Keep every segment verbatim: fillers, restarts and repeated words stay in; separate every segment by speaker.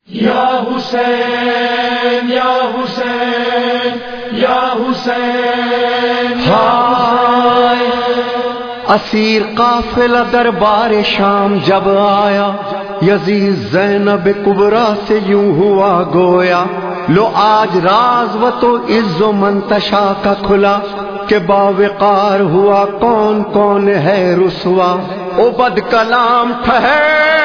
Speaker 1: یا حسین یا حسین یا حسین
Speaker 2: ہائے اسیر قافلہ دربار شام جب آیا، یزید زینب کبریٰ سے یوں ہوا گویا، لو آج راز و تو عز و منتشا کا کھلا، کہ باوقار ہوا کون کون ہے رسوا۔ او بد کلام ٹھہر،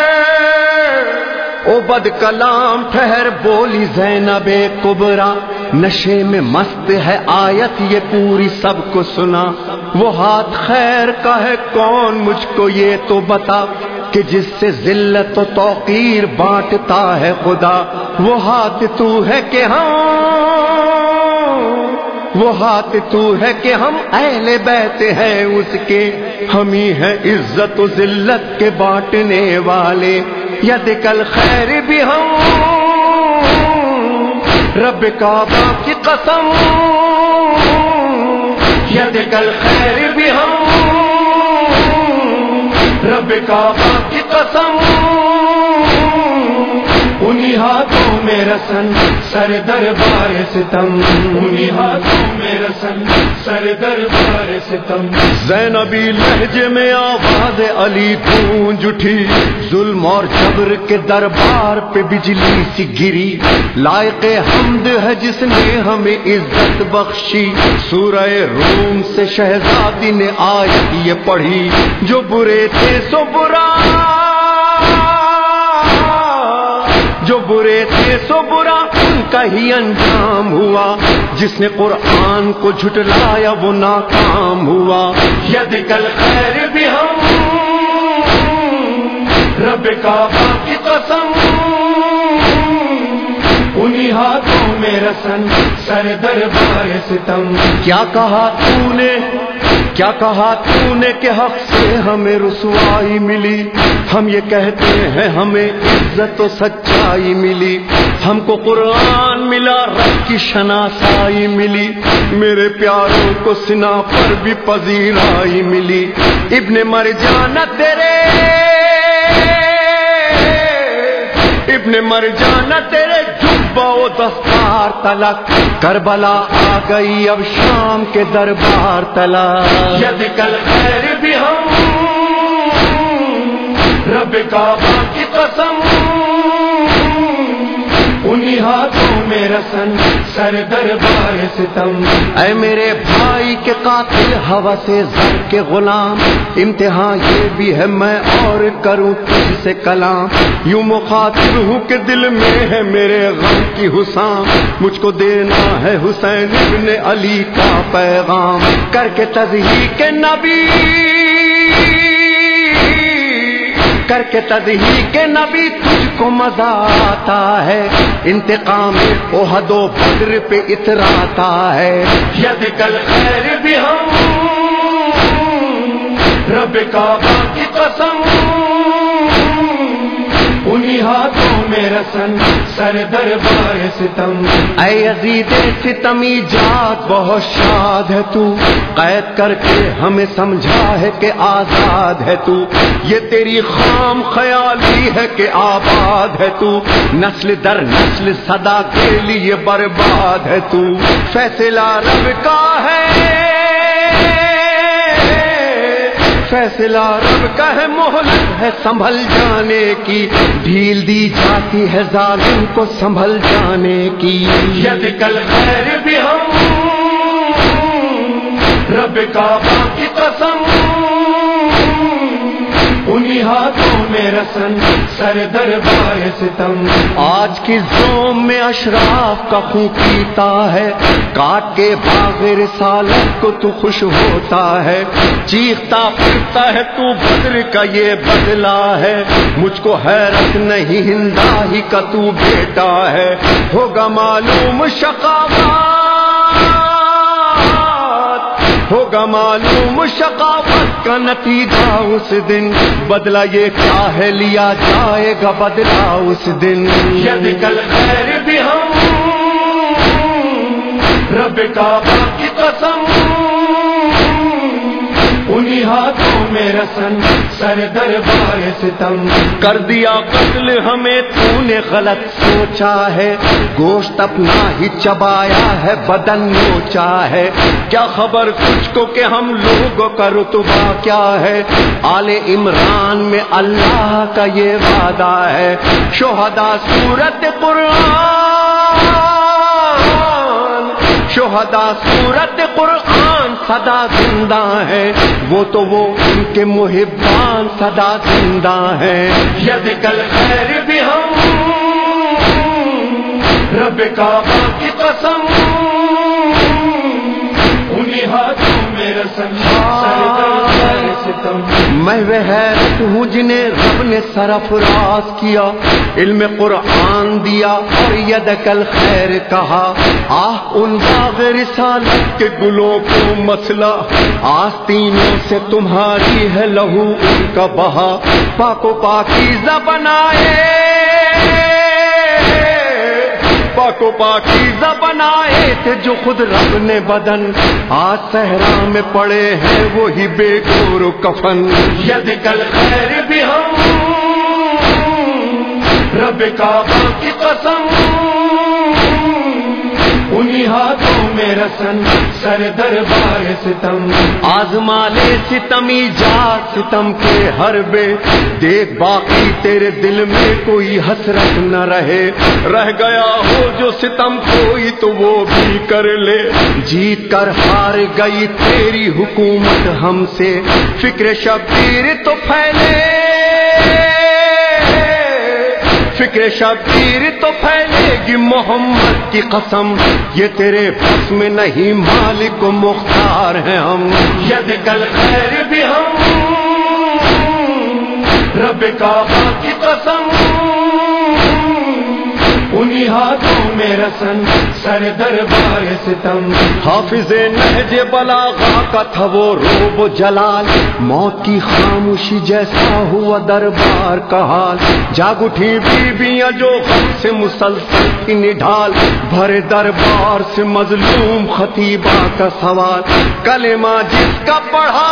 Speaker 2: او بد کلام ٹھہر، بولی زینب کبریٰ، نشے میں مست ہے آیت یہ پوری سب کو سنا۔ وہ ہاتھ خیر کا ہے کون مجھ کو یہ تو بتا، کہ جس سے ذلت و توقیر بانٹتا ہے خدا۔ وہ ہاتھ تو ہے کہ ہم، وہ ہاتھ تو ہے کہ ہم اہل بیت ہیں اس کے، ہم ہی ہیں عزت و ذلت کے بانٹنے والے۔ ید کل خیر بھی ہم، رب کعبہ کی قسم، ید کل خیر بھی ہم، رب کعبہ کی قسم، انہی ہاتھوں میں رسن سر دربار ستم، انہی ہاتھوں میں رسن سر دربار ستم۔ زینبی لہجے میں آواز علی گونج اٹھی، ظلم اور جبر کے دربار پہ بجلی سی گری۔ لائق حمد ہے جس نے ہمیں عزت بخشی، سورہ روم سے شہزادی نے آیت یہ پڑھی، جو برے تھے سو برا، جو برے تھے سو برا ان کا ہی انجام ہوا، جس نے قرآن کو جھٹلایا وہ ناکام ہوا۔ ید کل خیر بھی ہم، رب کعبہ کی قسم، انہی ہاتھوں میں رسن سر دربار ستم۔ کیا کہا تو نے، کیا کہا تو نے کہ حق سے ہمیں رسوائی ملی، ہم یہ کہتے ہیں ہمیں عزت و سچائی ملی۔ ہم کو قرآن ملا، رب کی شناسائی ملی، میرے پیاروں کو سنا پر بھی پذیرائی ملی۔ ابن مرجان تیرے، ابن مرجان تیرے جبہ و دستار تلک، کربلا آ گئی اب شام کے دربار تلک۔ ید کل خیر بھی ہم، رب کعبہ کی قسم، انہی ہاتھوں میں رسن سر دربار ستم۔ اے میرے بھائی کے قاتل ہوس سے زر کے غلام، امتحان یہ بھی ہے میں اور کروں تجھ سے کلام۔ یوں مخاطب ہوں کہ دل میں ہے میرے غم کی حسام، مجھ کو دینا ہے حسین ابن علی کا پیغام۔ کر کے تضحیق نبی، کر کے تضحیق نبی تجھ کو مزہ آتا ہے، انتقام احد و بدر پہ اتراتا ہے۔ ید کل خیر بھی ہم، رب کعبہ کی قسم، انہی ہاتھوں میں رسن سر دربار ستم۔ اے یزید ستمی جات بہت شاد ہے تو، قید کر کے ہمیں سمجھا ہے کہ آزاد ہے تو، یہ تیری خام خیالی ہے کہ آباد ہے تو، نسل در نسل صدا کے لیے برباد ہے تو۔ فیصلہ رب کا ہے، فیصلہ رب کا ہے، مہلت ہے سنبھل جانے کی، ڈھیل دی جاتی ہے ظالم کو سنبھل جانے کی۔ ید کل خیر بھی ہم، رب کعبہ کی قسم، انہی ہاتھوں میں رسن سر دربار ستم۔ آج کی زوم میں اشراف کا خون پیتا ہے، کاٹ کے باغ رسالت کو تو خوش ہوتا ہے، چیختا پھرتا ہے تو بدر کا یہ بدلہ ہے، مجھ کو حیرت نہیں ہندا ہی کا تو بیٹا ہے۔ ہوگا معلوم شقاوت، ہوگا معلوم شقاوت کا نتیجہ اس دن، بدلہ یہ کیا ہے لیا جائے گا بدلہ اس دن۔ ید کل خیر بھی ہم، رب کعبہ کی قسم، انہی
Speaker 1: انہی ہاتھوں میں رسن سر دربار ستم
Speaker 2: کر دیا قتل ہمیں تو نے غلط سوچا ہے گوشت اپنا ہی چبایا ہے بدن نوچا ہے کیا خبر تجھ کو کہ ہم لوگوں کا رتبہ کیا ہے آل عمران میں اللہ کا یہ وعدہ ہے شہداء سورت قرآن شہداء سورت قرآن صدا زندہ ہے وہ تو وہ ان کے محبان صدا زندہ ہے
Speaker 1: ید کل خیر بھی ہم رب کعبہ کی قسم انہی ہاتھوں میں رسن سر دربار ستم
Speaker 2: میں وہ حیرت ہوں جنہیں رب نے سرفراز کیا علم قرآن دیا اور یدک الخیر کہا آہ ان باغ رسالت کے گلوں کو مسئلہ آستینوں سے تمہاری ہے لہو ان کا بہا پاک و پاکیزہ بنائے پاک و پاکیزہ بنائے تھے جو خود رب نے بدن آج صحرا میں پڑے ہیں وہی بے گور و کفن
Speaker 1: ید کل خیر بھی ہم رب کعبہ کی قسم انہی ہاتھوں میں رسن سر دربار ستم
Speaker 2: آزما لے ستمی جا ستم کے حربے دیکھ باقی تیرے دل میں کوئی حسرت نہ رہے رہ گیا ہو جو ستم کوئی تو وہ بھی کر لے جیت کر ہار گئی تیری حکومت ہم سے فکر شبیر تو پھیلے فکر شبیر تو پھیلے گی محمد کی قسم یہ تیرے بس میں نہیں مالک و مختار ہیں ہم
Speaker 1: ید کل خیر بھی ہم رب کعبہ کی قسم انہی ہاتھوں میں رسن سر دربار ستم
Speaker 2: حافظ نہج بلاغہ کا تھا وہ روب و جلال موت کی خاموشی جیسا ہوا دربار کا حال جاگ اٹھی بیویاں جو غم سے مسلسل تھی نڈھال بھرے دربار سے مظلوم خطیبہ کا سوال کلمہ جس کا پڑھا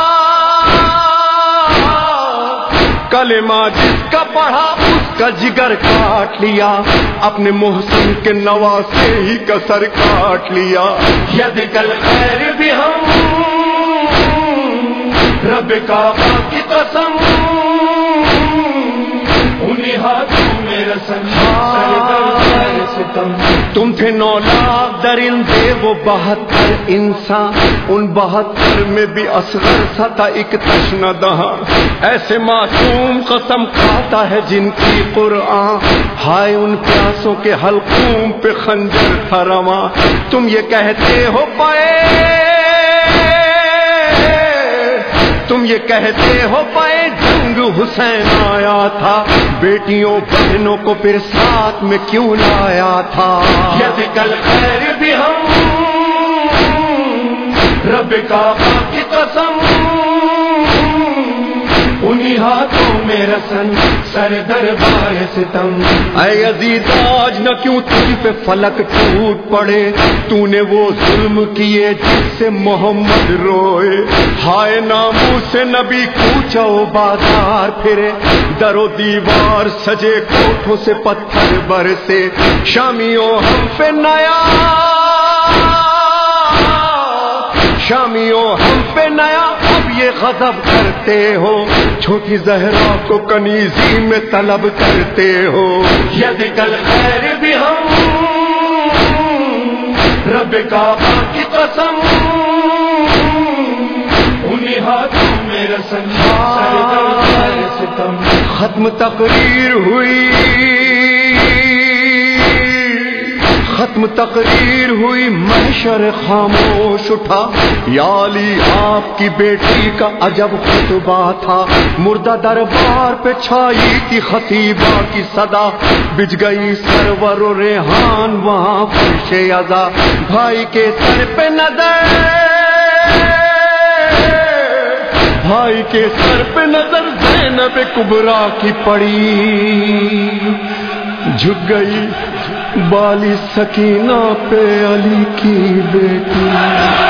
Speaker 2: کلمہ جس کا پڑھا اس کا جگر کاٹ لیا اپنے محسن کے نواسے ہی کا سر کاٹ لیا
Speaker 1: ید کل خیر بھی ہم رب کعبہ کی قسم انہی ہاتھوں میں رسن سر دربار ستم
Speaker 2: تم تھے نو لاکھ درندے وہ بہتر انسان ان بہتر میں بھی اصغر سا تھا ایک تشنہ دہاں ایسے معصوم قسم کھاتا ہے جن کی قرآن ہائے ان پیاسوں کے حلقوم پہ خنجر تھا رواں تم یہ کہتے ہو پائے تم یہ کہتے ہو پائے جنگ حسین آیا تھا بیٹیوں بہنوں کو پھر ساتھ میں کیوں لایا تھا
Speaker 1: ید کل خیر بھی ہم رب کعبہ کی قسم انہی ہاتھوں میں رسن سر دربار ستم
Speaker 2: اے عزیز آج نہ کیوں تجھ پہ فلک ٹوٹ پڑے تو نے وہ ظلم کیے جس سے محمد روئے ہائے ناموں سے نبی کوچا و بازار پھرے در و دیوار سجے کوٹھوں سے پتھر برسے شامیوں ہم پہ نیا شامیوں ہم پہ نیا اب یہ غضب کرتے ہو چھوٹی زہرا کو کنیزی میں طلب کرتے ہو
Speaker 1: ید کل خیر بھی ہم رب کعبہ کی قسم انہی ہاتھوں میں رسن سر دربار ستم
Speaker 2: ختم تقریر ہوئی ختم تقریر ہوئی محشر خاموش اٹھا یا علی آپ کی بیٹی کا عجب خطبہ تھا مردہ دربار پہ چھائی تھی خطیبہ کی صدا بج گئی سرور و ریحان وہاں فرش عزا بھائی کے سر پہ نظر بھائی کے سر پہ نظر زینب کبریٰ کی پڑی جھک گئی بالی سکینہ پہ علی کی بیٹی